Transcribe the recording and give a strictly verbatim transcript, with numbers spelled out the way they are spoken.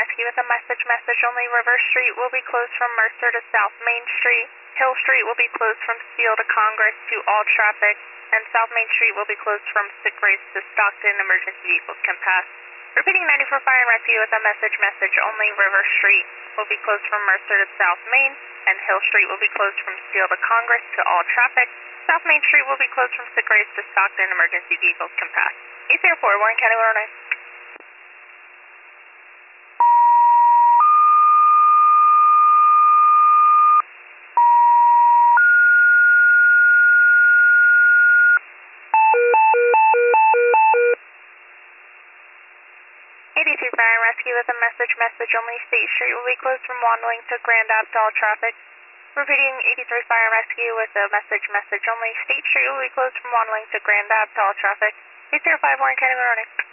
Rescue with a message, message only. River Street will be closed from Mercer to South Main Street. Hill Street will be closed from Steele to Congress to all traffic. And South Main Street will be closed from Sick Grace to Stockton. Emergency vehicles can pass. Repeating ninety-four Fire and Rescue with a message, message only. River Street will be closed from Mercer to South Main. And Hill Street will be closed from Steele to Congress to all traffic. South Main Street will be closed from Sick Grace to Stockton. Emergency vehicles can pass. eight zero four, Warren County, one oh nine. eighty-two Fire and Rescue with a message, message only. State Street will be closed from Wandling to Grand Ave to all traffic. Repeating eighty-three Fire and Rescue with a message, message only. State Street will be closed from Wandling to Grand Ave to all traffic. eight zero five, Warren County, one oh nine.